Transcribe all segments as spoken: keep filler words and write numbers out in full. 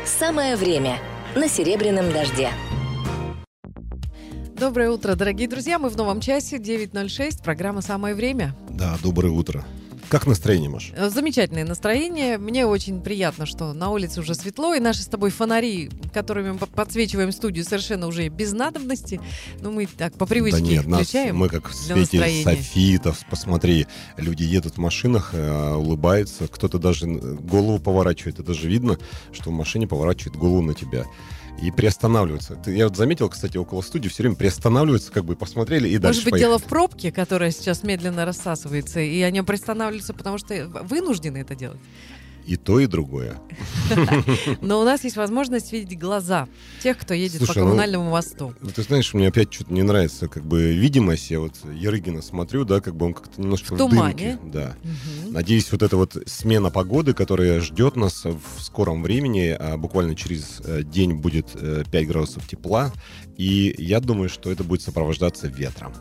Самое время на Серебряном дожде. Доброе утро, дорогие друзья. Мы в новом часе, девять ноль шесть, программа «Самое время». Да, доброе утро. Как настроение, Маш? Замечательное настроение. Мне очень приятно, что на улице уже светло, и наши с тобой фонари, которыми мы подсвечиваем студию, совершенно уже без надобности. Но мы так по привычке да нет, включаем. Нас, мы как в свете софитов, посмотри, люди едут в машинах, э, улыбаются, кто-то даже голову поворачивает. Это даже видно, что в машине поворачивает голову на тебя. И приостанавливаются. Я вот заметил, кстати, около студии все время приостанавливаются, как бы посмотрели и дальше Может быть, поехали. дело в пробке, которая сейчас медленно рассасывается, и они приостанавливаются, потому что вынуждены это делать. И то, и другое. Но у нас есть возможность видеть глаза тех, кто едет Слушай, по коммунальному ну, мосту. Ну, ты знаешь, мне опять что-то не нравится, как бы, видимость. Я вот Ярыгина смотрю, да, как бы он как-то немножко в, в тумане. дымке. Да. Угу. Надеюсь, вот эта вот смена погоды, которая ждет нас в скором времени, а буквально через день будет пять градусов тепла, и я думаю, что это будет сопровождаться ветром.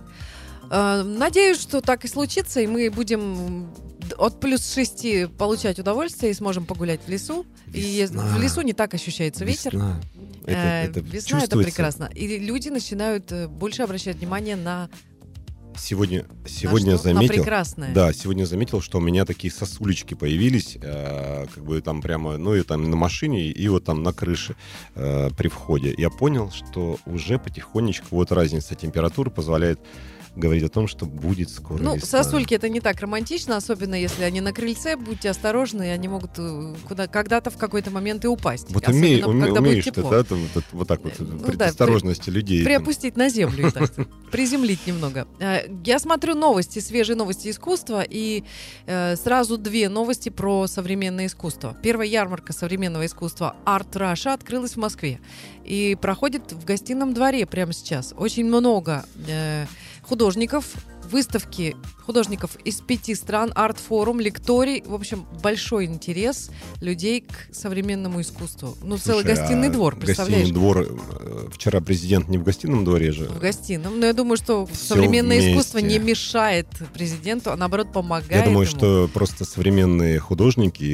Надеюсь, что так и случится, и мы будем от плюс шести получать удовольствие и сможем погулять в лесу. Весна. И в лесу не так ощущается ветер. Весна. Это, это Весна — это прекрасно. И люди начинают больше обращать внимание на... Сегодня, сегодня на заметил, на прекрасное. Да, сегодня заметил, что у меня такие сосулечки появились, э, как бы там прямо, ну и там на машине, и вот там на крыше э, при входе. Я понял, что уже потихонечку вот разница температуры позволяет говорить о том, что будет скоро Ну, весна. сосульки — это не так романтично, особенно если они на крыльце. Будьте осторожны, они могут куда, когда-то в какой-то момент и упасть. Вот особенно, умей, уме, когда умеешь будет ты, тепло. да, там, вот, вот так вот, ну, предосторожности да, людей. Приопустить на землю, и так, приземлить немного. Я смотрю новости, свежие новости искусства, и э, сразу две новости про современное искусство. Первая ярмарка современного искусства Art Russia открылась в Москве и проходит в Гостином дворе прямо сейчас. Очень много э, художников, выставки художников из пяти стран, арт-форум, лекторий. В общем, большой интерес людей к современному искусству. Ну, Слушай, целый гостиный а двор, представляешь? Гостиный двор, вчера президент не в гостином дворе же? В гостином. Но я думаю, что Все современное вместе. искусство не мешает президенту, а наоборот помогает Я думаю, ему. что просто современные художники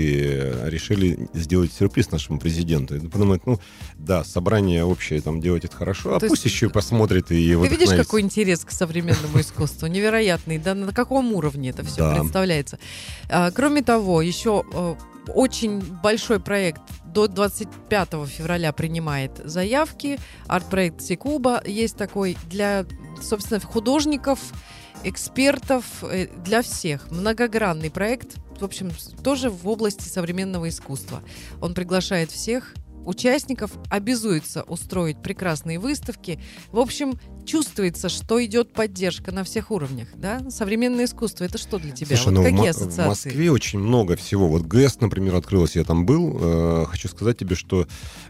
решили сделать сюрприз нашему президенту. И подумать, ну, да, собрание общее там делать это хорошо, а То пусть есть... еще посмотрит и Ты видишь, какой интерес к современному искусству? Невероятный. Да, на каком уровне это все да. представляется. А, кроме того, еще а, очень большой проект до двадцать пятого февраля принимает заявки. Арт-проект Секуба есть такой для, собственно, художников, экспертов, для всех. Многогранный проект, в общем, тоже в области современного искусства. Он приглашает всех участников, обязуется устроить прекрасные выставки. В общем, чувствуется, что идет поддержка на всех уровнях. Да? Современное искусство — это что для тебя? Слушай, вот ну, какие в, ассоциации? В Москве очень много всего. Вот ГЭС, например, открылось, я там был. Э, хочу сказать тебе, что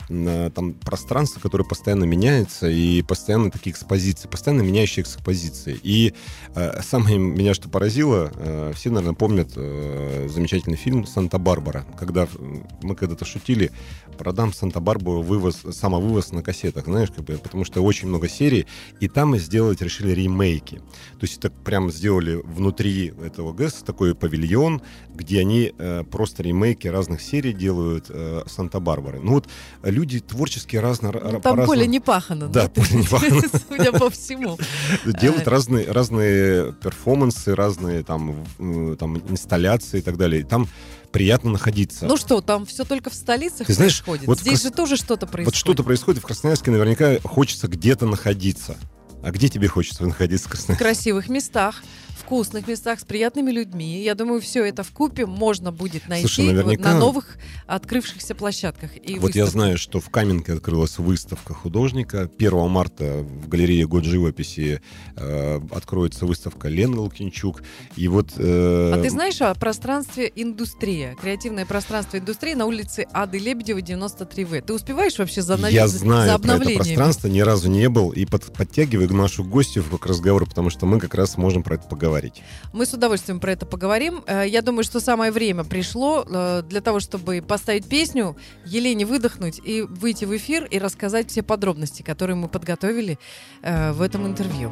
э, там пространство, которое постоянно меняется, и постоянно такие экспозиции, постоянно меняющие экспозиции. И э, самое меня, что поразило, э, все, наверное, помнят э, замечательный фильм «Санта-Барбара», когда мы когда-то шутили, продам Санта-Барбару вывоз, самовывоз на кассетах, знаешь, как бы, потому что очень много серий, и там мы сделать решили ремейки. То есть это прям сделали внутри этого ГЭС такой павильон, где они э, просто ремейки разных серий делают э, Санта-Барбары. Ну вот люди творчески разно... Ну, там поле не пахано. Да, поле не пахано. Судя по всему. Делают разные, разные перформансы, разные там, там инсталляции и так далее. Там приятно находиться. Ну что, там все только в столицах Ты знаешь, происходит? Вот Здесь в... же тоже что-то происходит. Вот что-то происходит. В Красноярске наверняка хочется где-то находиться. А где тебе хочется находиться в Красноярске? В красивых местах, вкусных местах, с приятными людьми. Я думаю, все это вкупе можно будет найти. Слушай, наверняка... вот на новых открывшихся площадках и Вот выставках. Я знаю, что в Каменке открылась выставка художника. первого марта в галерее «Год живописи» э, откроется выставка Лены Лукинчук. И вот, э... А ты знаешь о пространстве «Индустрия», креативное пространство «Индустрии» на улице Ады Лебедевой, девяносто три вэ? Ты успеваешь вообще за, нав... Я за знаю обновлениями? про это пространство, ни разу не был. И под, подтягиваю нашу гостью к разговору, потому что мы как раз можем про это поговорить. Мы с удовольствием про это поговорим. Я думаю, что самое время пришло для того, чтобы поставить песню, Елене выдохнуть и выйти в эфир и рассказать все подробности, которые мы подготовили в этом интервью.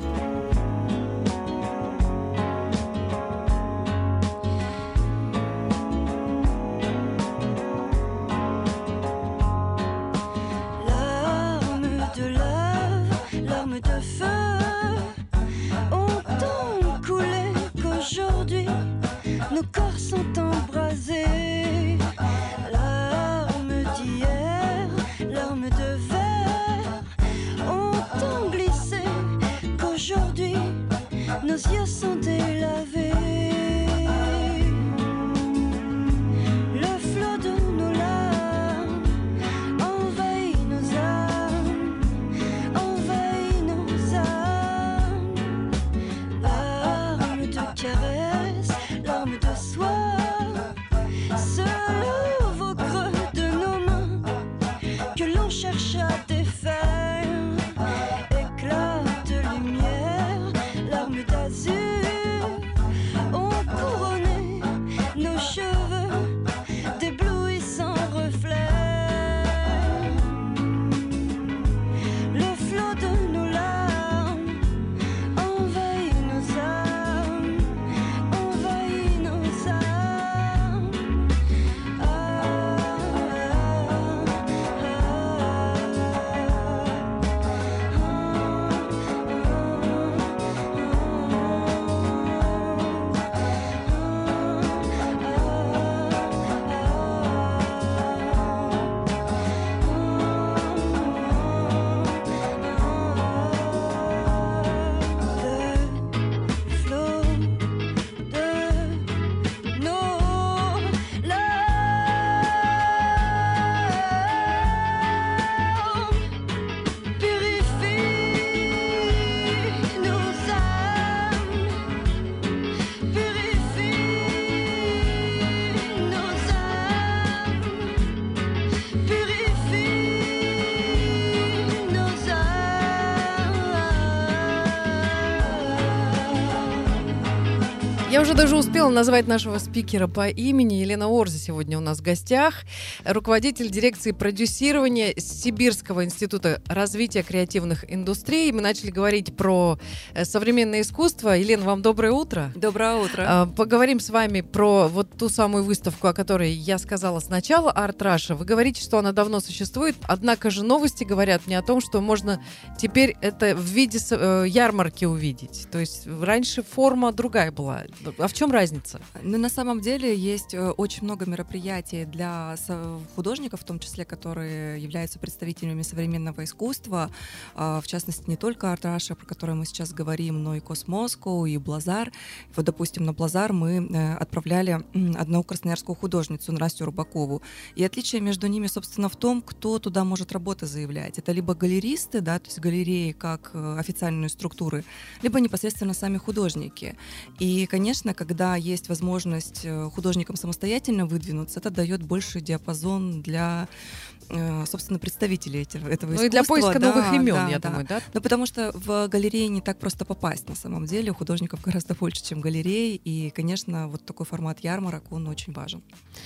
Я уже даже успела назвать нашего спикера по имени. Елена Орза сегодня у нас в гостях. Руководитель дирекции продюсирования Сибирского института развития креативных индустрий. Мы начали говорить про современное искусство. Елена, вам доброе утро. Доброе утро. Поговорим с вами про вот ту самую выставку, о которой я сказала сначала, Art Russia. Вы говорите, что она давно существует, однако же новости говорят мне о том, что можно теперь это в виде ярмарки увидеть. То есть раньше форма другая была. А в чем разница? Ну, на самом деле есть очень много мероприятий для художников, в том числе, которые являются представителями современного искусства. В частности, не только Art Russia, про который мы сейчас говорим, но и Космоску, и Блазар. Вот, допустим, на Блазар мы отправляли одну красноярскую художницу, Настю Рубакову. И отличие между ними, собственно, в том, кто туда может работы заявлять. Это либо галеристы, да, то есть галереи как официальные структуры, либо непосредственно сами художники. И, конечно, Конечно, когда есть возможность художникам самостоятельно выдвинуться, это дает больший диапазон для, собственно, представителей этого, этого искусства. Ну и для поиска да, новых имен, да, я да. думаю, да? Ну, потому что в галерее не так просто попасть, на самом деле. У художников гораздо больше, чем галерей. И, конечно, вот такой формат ярмарок, он очень важен.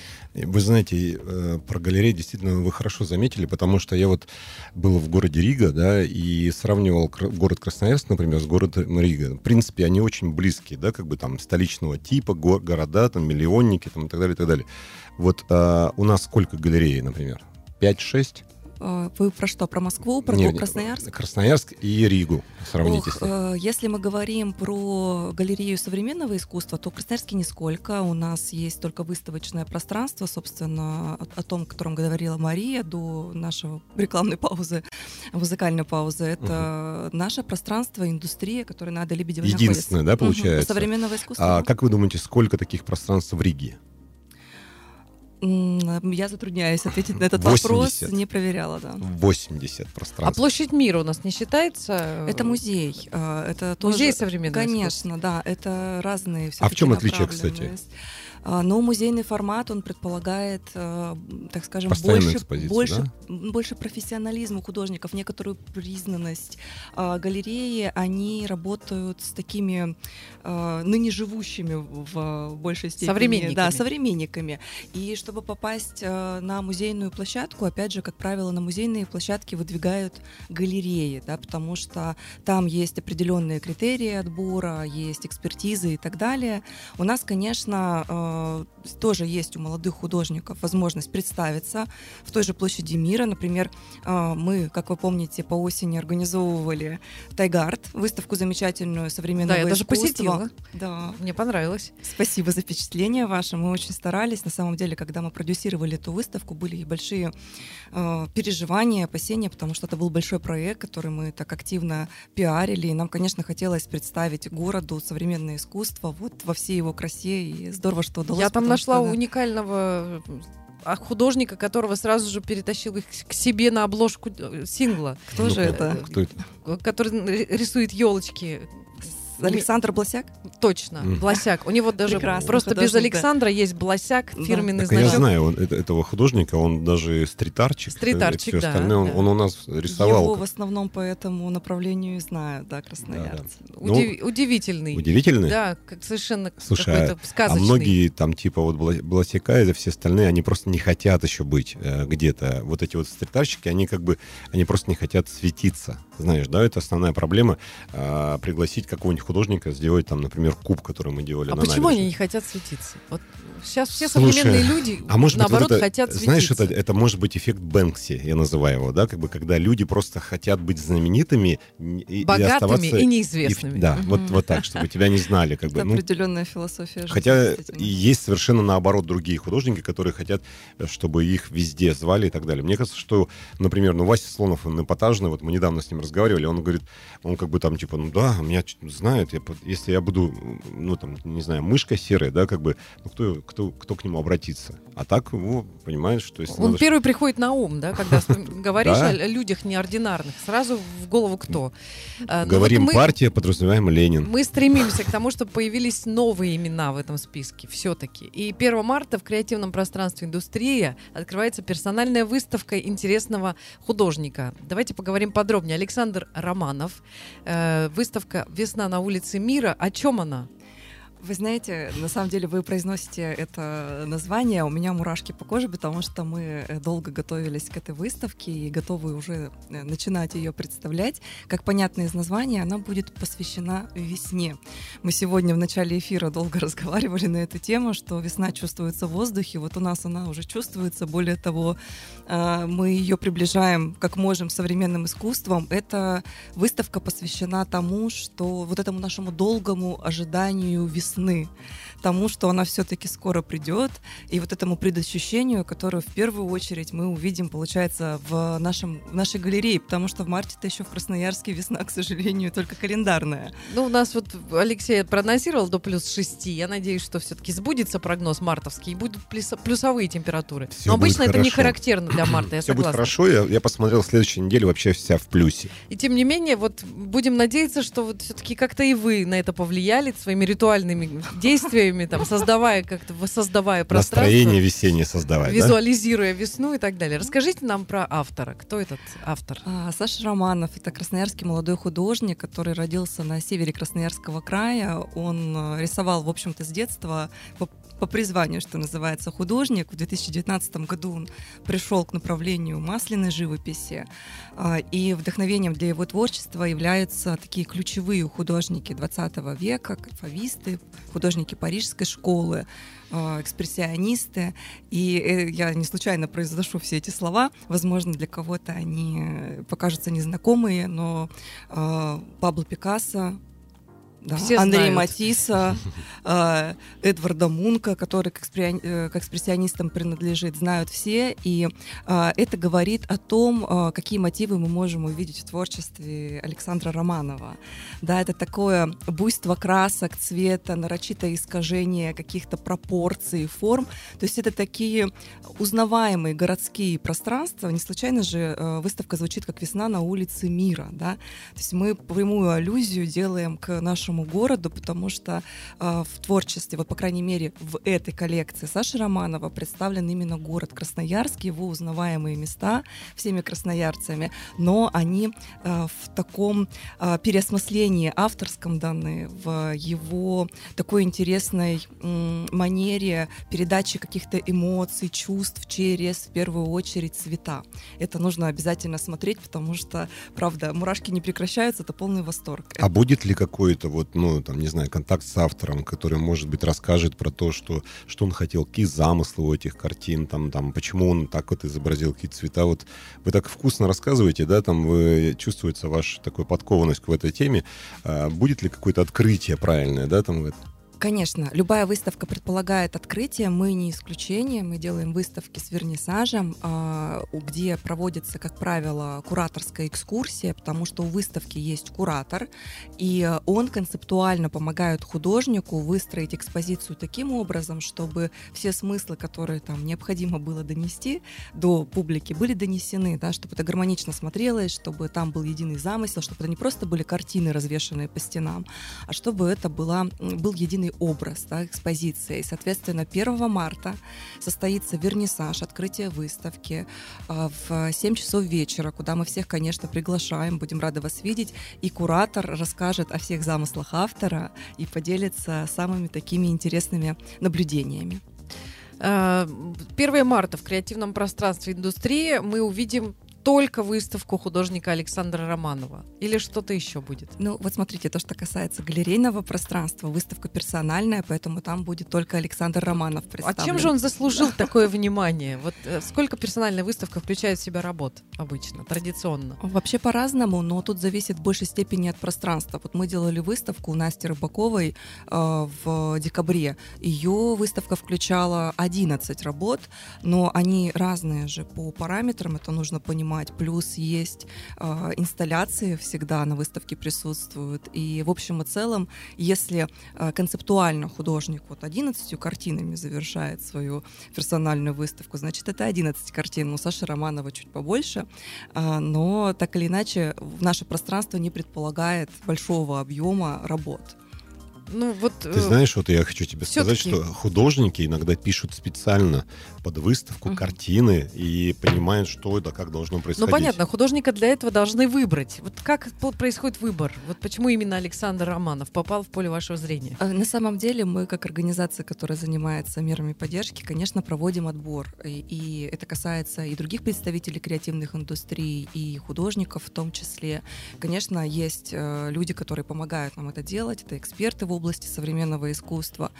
Вы знаете, про галереи действительно вы хорошо заметили, потому что я вот был в городе Рига, да, и сравнивал город Красноярск, например, с городом Рига. В принципе, они очень близкие, да, как бы там столичного типа, го- города, там, миллионники, там, и так далее, и так далее. Вот а, у нас сколько галерей, например? пять-шесть? Вы про что? Про Москву, про не, Красноярск? Красноярск и Ригу. Сравните. Ох, э, если мы говорим про галерею современного искусства, то в Красноярске нисколько. У нас есть только выставочное пространство, собственно, о, о том, о котором говорила Мария до нашей рекламной паузы, музыкальной паузы. Это угу. наше пространство, индустрия, которая на Аде Лебедевой находится. Единственное, да, получается? Угу. Современного искусства. А как вы думаете, сколько таких пространств в Риге? Я затрудняюсь ответить на этот восемьдесят. Вопрос, не проверяла, да. восемьдесят пространств. А площадь мира у нас не считается? Это музей. Это музей тоже, современного Конечно, искусства. да. Это разные А в чем отличие, кстати? Но музейный формат, он предполагает, так скажем, постоянную больше, больше, да? больше профессионализма у художников, некоторую признанность. Галереи, они работают с такими ныне живущими в большей степени. Современниками. Да, современниками. И чтобы попасть на музейную площадку, опять же, как правило, на музейные площадки выдвигают галереи, да, потому что там есть определенные критерии отбора, есть экспертизы и так далее. У нас, конечно, тоже есть у молодых художников возможность представиться в той же площади мира. Например, мы, как вы помните, по осени организовывали Тайгарт, выставку замечательную современного искусства. Да, я даже искусства. посетила. Да. Мне понравилось. Спасибо за впечатление ваше. Мы очень старались. На самом деле, когда мы продюсировали эту выставку, были и большие э, переживания, опасения, потому что это был большой проект, который мы так активно пиарили. И нам, конечно, хотелось представить городу современное искусство вот во всей его красе. И здорово, что удалось. Я там нашла что, да, уникального художника, которого сразу же перетащил их к себе на обложку сингла. Кто ну, же это? Кто это? Который рисует елочки. Александр Бласяк? Точно, mm. Бласяк. У него даже Прекрасный просто художник, без Александра да. есть Бласяк, фирменный так, значок. Я знаю он, это, этого художника, он даже стрит-арчик, стрит-арчик, все да, остальное, он, да. он у нас рисовал. Его в основном по этому направлению знают, да, красноярцы. Да, да. Удив... Ну, удивительный. Удивительный? Да, как совершенно Слушай, какой-то сказочный. А многие там типа вот Бласяка и все остальные, они просто не хотят еще быть э, где-то. Вот эти вот стрит-арчики, они как бы, они просто не хотят светиться. Знаешь, да, это основная проблема. Э, пригласить какого-нибудь художника, сделать там, например, куб, который мы делали а на почему набережной. они не хотят светиться? Вот сейчас все Слушай, современные люди, а может наоборот, быть, вот это, хотят знаешь, светиться. это, это может быть эффект Бэнкси, я называю его, да, как бы когда люди просто хотят быть знаменитыми и, богатыми и оставаться... и неизвестными. И, да, Угу. вот, вот так, чтобы тебя не знали. Как бы, это ну, определенная философия жизни. хотя и есть совершенно наоборот другие художники, которые хотят, чтобы их везде звали и так далее. Мне кажется, что, например, ну, Вася Слонов, он эпатажный, вот мы недавно с ним разговаривали, он говорит, он как бы там типа, ну да, меня знают, я, если я буду, ну там, не знаю, мышка серая, да, как бы, ну кто, кто, кто к нему обратится? А так, ну, понимаешь, что если... Он надо... первый приходит на ум, да, когда говоришь о людях неординарных, сразу в голову кто? Говорим партия, подразумеваем Ленин. Мы стремимся к тому, чтобы появились новые имена в этом списке, все-таки. И первого марта в креативном пространстве «Индустрия» открывается персональная выставка интересного художника. Давайте поговорим подробнее. Александр Романов. Выставка «Весна на улице Мира». О чем она? Вы знаете, на самом деле вы произносите это название, у меня мурашки по коже, потому что мы долго готовились к этой выставке и готовы уже начинать ее представлять. Как понятно из названия, она будет посвящена весне. Мы сегодня в начале эфира долго разговаривали на эту тему, что весна чувствуется в воздухе, вот у нас она уже чувствуется, более того, мы ее приближаем как можем современным искусством. Эта выставка посвящена тому, что вот этому нашему долгому ожиданию весны, Весны, тому, что она все-таки скоро придет, и вот этому предощущению, которое в первую очередь мы увидим, получается, в, нашем, в нашей галерее, потому что в марте-то еще в Красноярске весна, к сожалению, только календарная. Ну, у нас вот Алексей прогнозировал до плюс шести. Я надеюсь, что все-таки сбудется прогноз мартовский, и будут плюсовые температуры. Всё Но обычно это хорошо. не характерно для марта, я Все согласна. будет хорошо, я, я посмотрел, следующей неделе вообще вся в плюсе. И тем не менее, вот будем надеяться, что вот все-таки как-то и вы на это повлияли своими ритуальными действиями, там, создавая как-то, воссоздавая пространство. Настроение весеннее создавать, визуализируя да? весну и так далее. Расскажите нам про автора. Кто этот автор? А, Саша Романов — это красноярский молодой художник, который родился на севере Красноярского края. Он рисовал, в общем-то, с детства по, по призванию, что называется, художник. В две тысячи девятнадцатом году он пришел к направлению масляной живописи. А, и вдохновением для его творчества являются такие ключевые художники двадцатого века, как фависты, художники парижской школы, экспрессионисты. И я не случайно произношу все эти слова. Возможно, для кого-то они покажутся незнакомые, но Пабло Пикассо, да, Андрей Матисса, э, Эдварда Мунка, который к, экспре... к экспрессионистам принадлежит, знают все. И э, это говорит о том, э, какие мотивы мы можем увидеть в творчестве Александра Романова. Да, это такое буйство красок, цвета, нарочитое искажение каких-то пропорций, форм. То есть это такие узнаваемые городские пространства. Не случайно же э, выставка звучит как «Весна на улице мира». Да? То есть мы прямую аллюзию делаем к нашему городу, потому что э, в творчестве, вот по крайней мере в этой коллекции Саши Романова представлен именно город Красноярск, его узнаваемые места всеми красноярцами, но они э, в таком э, переосмыслении авторском даны, в его такой интересной м, манере передачи каких-то эмоций, чувств через, в первую очередь, цвета. Это нужно обязательно смотреть, потому что, правда, мурашки не прекращаются, это полный восторг. А будет ли какой-то вот, ну, там, не знаю, контакт с автором, который, может быть, расскажет про то, что, что он хотел, какие замыслы у этих картин, там, там, почему он так вот изобразил, какие цвета. Вот вы так вкусно рассказываете, да, там вы, чувствуется ваша такая подкованность в этой теме. А будет ли какое-то открытие правильное, да, там в этом? Конечно, любая выставка предполагает открытие, мы не исключение, мы делаем выставки с вернисажем, где проводится, как правило, кураторская экскурсия, потому что у выставки есть куратор, и он концептуально помогает художнику выстроить экспозицию таким образом, чтобы все смыслы, которые там необходимо было донести до публики, были донесены, да, чтобы это гармонично смотрелось, чтобы там был единый замысел, чтобы это не просто были картины, развешанные по стенам, а чтобы это была, был единый образ, да, экспозиция. И, соответственно, первого марта состоится вернисаж, открытие выставки э, в семь часов вечера, куда мы всех, конечно, приглашаем, будем рады вас видеть. И куратор расскажет о всех замыслах автора и поделится самыми такими интересными наблюдениями. первого марта в креативном пространстве индустрии мы увидим только выставку художника Александра Романова? Или что-то еще будет? Ну, вот смотрите, то, что касается галерейного пространства, выставка персональная, поэтому там будет только Александр Романов представлен. А чем же он заслужил такое внимание? Вот сколько персональная выставка включает в себя работ обычно, традиционно? Вообще по-разному, но тут зависит в большей степени от пространства. Вот мы делали выставку у Насти Рыбаковой э, в декабре. Ее выставка включала одиннадцать работ, но они разные же по параметрам, это нужно понимать. Плюс есть э, инсталляции всегда на выставке присутствуют. И в общем и целом, если э, концептуально художник вот одиннадцатью картинами завершает свою персональную выставку, значит, это одиннадцать картин. У Саши Романова чуть побольше. Э, но так или иначе, наше пространство не предполагает большого объема работ. Ну, вот, Ты знаешь, вот я хочу тебе сказать, что художники иногда пишут специально под выставку uh-huh. картины и понимают, что это, как должно происходить. Ну, понятно, художника для этого должны выбрать. Вот как происходит выбор? Вот почему именно Александр Романов попал в поле вашего зрения? На самом деле мы, как организация, которая занимается мерами поддержки, конечно, проводим отбор. И, и это касается и других представителей креативных индустрий, и художников в том числе. Конечно, есть э, люди, которые помогают нам это делать. Это эксперты в области современного искусства.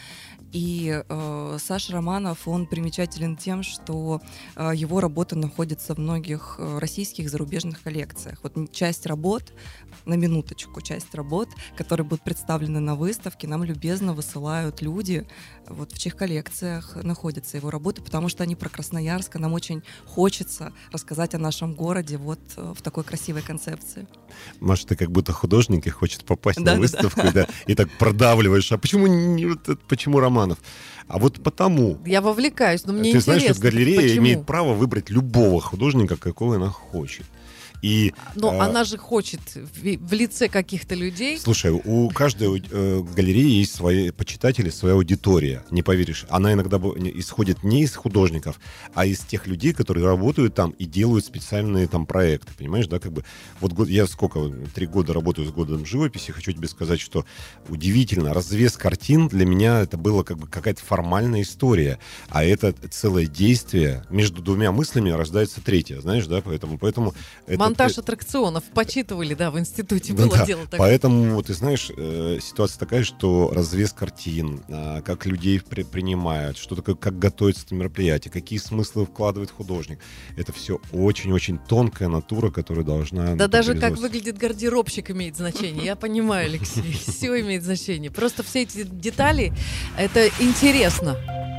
И э, Саша Романов, он примечателен тем, что э, его работы находятся в многих э, российских и зарубежных коллекциях. Вот часть работ, на минуточку, часть работ, которые будут представлены на выставке, нам любезно высылают люди, вот в чьих коллекциях находятся его работы, потому что они про Красноярск, и нам очень хочется рассказать о нашем городе вот э, в такой красивой концепции. Маша, ты как будто художник и хочет попасть да, на да, выставку, да. Да, и так продавливаешь. А почему, не, почему Романов? А вот потому. Я вовлекаюсь, но мне ты интересно. Ты знаешь, что галерея почему? имеет право выбрать любого художника, какого она хочет. И, Но э, она же хочет в, в лице каких-то людей. Слушай, у каждой э, галереи есть свои почитатели, своя аудитория. Не поверишь, она иногда исходит не из художников, а из тех людей, которые работают там и делают специальные там проекты. Понимаешь, да, как бы. Вот год, я сколько, три года работаю с годом живописи, хочу тебе сказать, что удивительно, развес картин для меня это было как бы какая-то формальная история, а это целое действие. Между двумя мыслями рождается третье, знаешь, да, поэтому, поэтому это монтаж аттракционов почитывали, да, в институте да, было да. дело такое. Поэтому, ты знаешь, э, ситуация такая, что развес картин, э, как людей при, принимают, что такое, как готовится это мероприятие, какие смыслы вкладывает художник. Это все очень-очень тонкая натура, которая должна... Да даже как выглядит гардеробщик имеет значение. Я понимаю, Алексей, все имеет значение. Просто все эти детали, это интересно.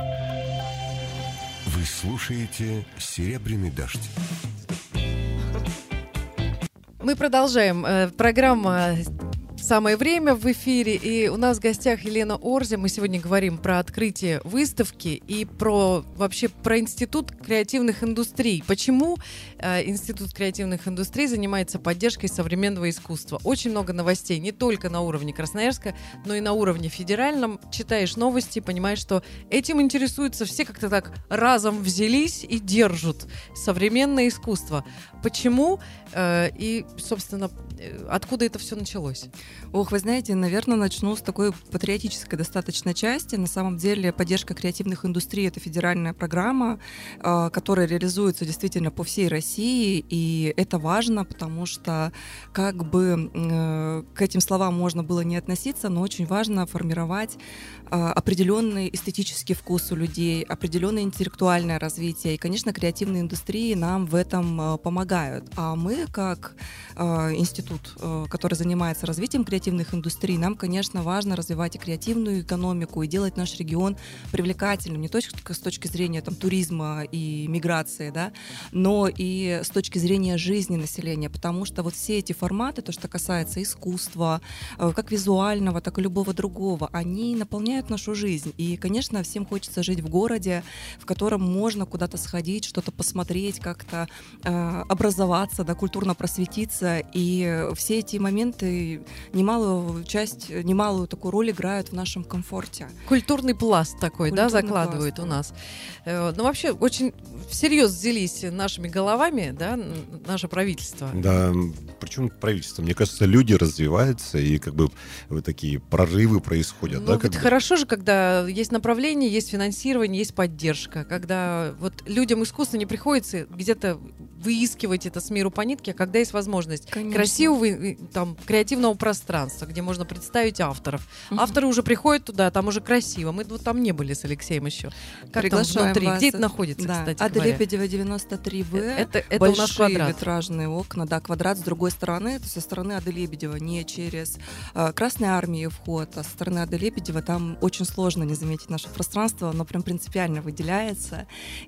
Вы слушаете «Серебряный дождь». Мы продолжаем. Программа «Самое время» в эфире. И у нас в гостях Елена Орзя. Мы сегодня говорим про открытие выставки и про вообще про Институт креативных индустрий. Почему э, Институт креативных индустрий занимается поддержкой современного искусства? Очень много новостей, не только на уровне Красноярска, но и на уровне федеральном. Читаешь новости, понимаешь, что этим интересуются все, как-то так разом взялись и держат современное искусство. Почему? Э, и, собственно, откуда это все началось? Ох, вы знаете, наверное, начну с такой патриотической достаточно части. На самом деле поддержка креативных индустрий — это федеральная программа, которая реализуется действительно по всей России, и это важно, потому что как бы к этим словам можно было не относиться, но очень важно формировать определенный эстетический вкус у людей, определенное интеллектуальное развитие, и, конечно, креативные индустрии нам в этом помогают. А мы, как институт, который занимается развитием креативных индустрий, нам, конечно, важно развивать и креативную экономику, и делать наш регион привлекательным не только с точки зрения там, туризма и миграции, да, но и с точки зрения жизни населения, потому что вот все эти форматы, то, что касается искусства, как визуального, так и любого другого, они наполняют нашу жизнь. И, конечно, всем хочется жить в городе, в котором можно куда-то сходить, что-то посмотреть, как-то э, образоваться, да, культурно просветиться. И все эти моменты немалую часть, немалую такую роль играют в нашем комфорте. Культурный пласт такой, Культурный да, закладывают пласт, у нас. Э, ну, вообще, очень всерьез взялись нашими головами, да, наше правительство. Да, причем правительство. Мне кажется, люди развиваются, и как бы вот такие прорывы происходят. Ну, да, ведь хорошо же, когда есть направление, есть финансирование, есть поддержка, когда вот людям искусства не приходится где-то выискивать это с миру по нитке, а когда есть возможность Конечно. красивого там, креативного пространства, где можно представить авторов. Uh-huh. Авторы уже приходят туда, там уже красиво. Мы вот там не были с Алексеем еще. Как Приглашаем там внутри? вас. Где это находится, да. кстати Ада говоря? Лебедева, девяносто три вэ. Это, это Большие у нас квадрат. витражные окна, да, квадрат с другой стороны, со стороны Ады Лебедева, не через э, Красной Армии вход, а со стороны Ады Лебедева. Там очень сложно не заметить наше пространство, оно прям принципиально выделяется.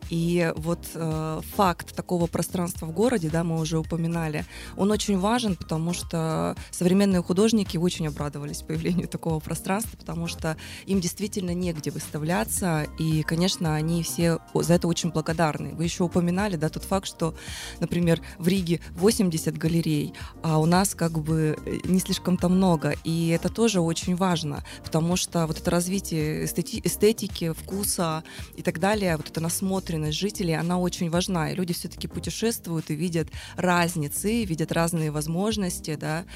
И вот э, факт такого пространства в городе, да, мы уже упоминали, он очень важен, потому что современные художники художники очень обрадовались появлению такого пространства, потому что им действительно негде выставляться, и, конечно, они все за это очень благодарны. Вы еще упоминали, да, тот факт, что, например, в Риге восемьдесят галерей, а у нас как бы не слишком-то много, и это тоже очень важно, потому что вот это развитие эстети- эстетики, вкуса и так далее, вот эта насмотренность жителей, она очень важна, и люди все-таки путешествуют и видят разницы, видят разные возможности, да,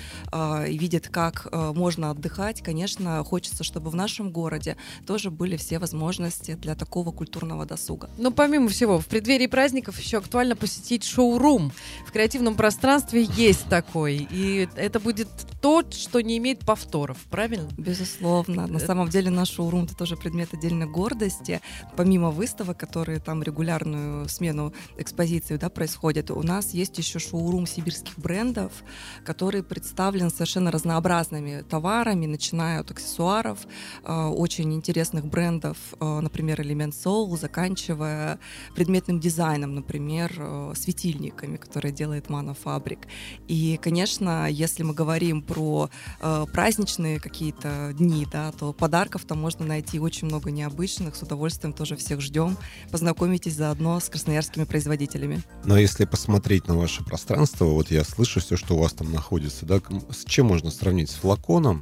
и видят, как можно отдыхать. Конечно, хочется, чтобы в нашем городе тоже были все возможности для такого культурного досуга. Но помимо всего, в преддверии праздников еще актуально посетить шоурум. В креативном пространстве есть такой, и это будет то, что не имеет повторов, правильно? Безусловно. На самом деле наш шоурум — это тоже предмет отдельной гордости. Помимо выставок, которые там регулярную смену экспозиций, да, происходят, у нас есть еще шоурум сибирских брендов, который представлен совершенно разнообразными товарами, начиная от аксессуаров, э, очень интересных брендов, э, например, Element Soul, заканчивая предметным дизайном, например, э, светильниками, которые делает Манофабрик. И, конечно, если мы говорим про э, праздничные какие-то дни, да, то подарков там можно найти очень много необычных. С удовольствием тоже всех ждем. Познакомитесь заодно с красноярскими производителями. Но если посмотреть на ваше пространство, вот я слышу все, что у вас там находится, да, с чем можно сравнить? С флаконом,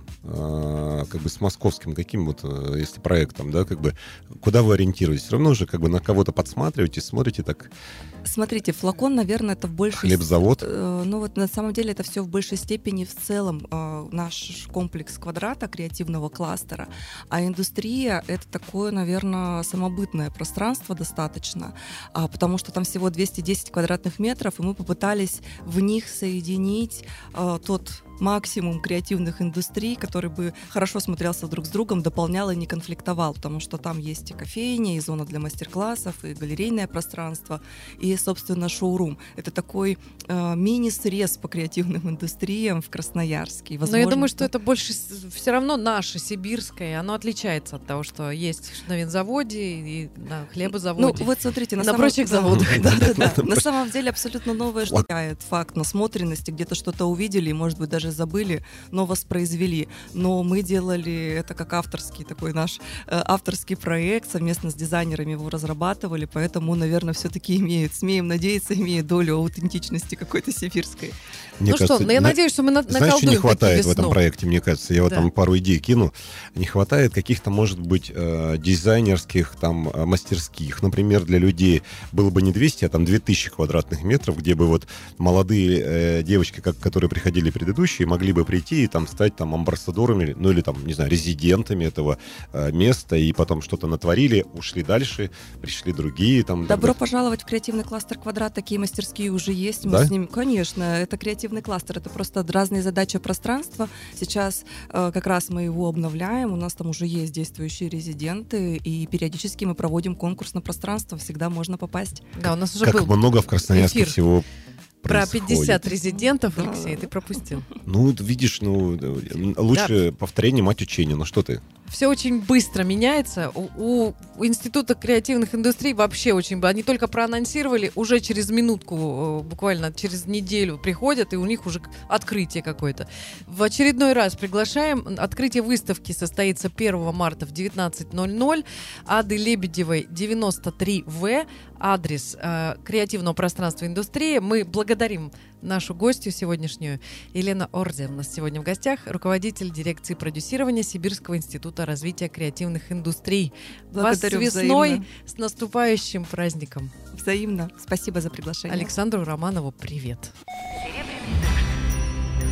э, как бы с московским каким вот, э, если проектом, да, как бы, куда вы ориентируетесь? Все равно же как бы на кого-то подсматриваете, смотрите так. Смотрите, флакон, наверное, это в большей... Хлебзавод? Э, ну вот на самом деле это все в большей степени в целом э, наш комплекс квадрата, креативного кластера, а индустрия — это такое, наверное, самобытное пространство достаточно, а, потому что там всего двести десять квадратных метров, и мы попытались в них соединить э, тот максимум креативных индустрий, который бы хорошо смотрелся друг с другом, дополнял и не конфликтовал, потому что там есть и кофейня, и зона для мастер-классов, и галерейное пространство, и, собственно, шоурум. Это такой э, мини-срез по креативным индустриям в Красноярске. Возможно, но я думаю, что это больше все равно наше, сибирское, оно отличается от того, что есть на винзаводе и на хлебозаводе. Ну, вот смотрите, на, на самом... прочих заводах. На самом деле абсолютно новое что факт насмотренности, где-то что-то увидели, и, может быть, даже забыли, но воспроизвели. Но мы делали это как авторский такой наш э, авторский проект, совместно с дизайнерами его разрабатывали, поэтому, наверное, все-таки имеет, смеем надеяться, имеет долю аутентичности какой-то сибирской. Мне ну кажется, что, ну я на... надеюсь, что мы на- наколдуем. Знаешь, что не хватает весну. в этом проекте, мне кажется? Я вот да. там пару идей кину. Не хватает каких-то, может быть, э, дизайнерских там мастерских. Например, для людей было бы не двести, а там две тысячи квадратных метров, где бы вот молодые э, девочки, как, которые приходили предыдущие, могли бы прийти и там стать там амбассадорами, ну или там, не знаю, резидентами этого э, места, и потом что-то натворили, ушли дальше, пришли другие там. Добро там, пожаловать в креативный кластер «Квадрат». Такие мастерские уже есть. Мы да? с ними, конечно, это креативный кластер. Это просто разные задачи пространства. Сейчас э, как раз мы его обновляем. У нас там уже есть действующие резиденты, и периодически мы проводим конкурс на пространство. Всегда можно попасть. Да, у нас уже как был много в Красноярске эфир. всего Про происходит. пятьдесят резидентов, Да. Алексей, ты пропустил. Ну, видишь, ну, лучше да. повторение мать учения. Ну что ты? Все очень быстро меняется. У, у, у Института креативных индустрий вообще очень... Они только проанонсировали, уже через минутку, буквально через неделю приходят, и у них уже открытие какое-то. В очередной раз приглашаем. Открытие выставки состоится первого марта в девятнадцать ноль ноль. Ады Лебедевой, девяносто три вэ. Адрес э, креативного пространства индустрии. Мы благодарим нашу гостью сегодняшнюю. Елена Орзе у нас сегодня в гостях, руководитель дирекции продюсирования Сибирского института развития креативных индустрий. Благодарю. Вас с весной, взаимно. с наступающим праздником. Взаимно. Спасибо за приглашение. Александру Романову привет.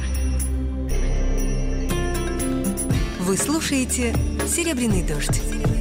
Вы слушаете «Серебряный дождь».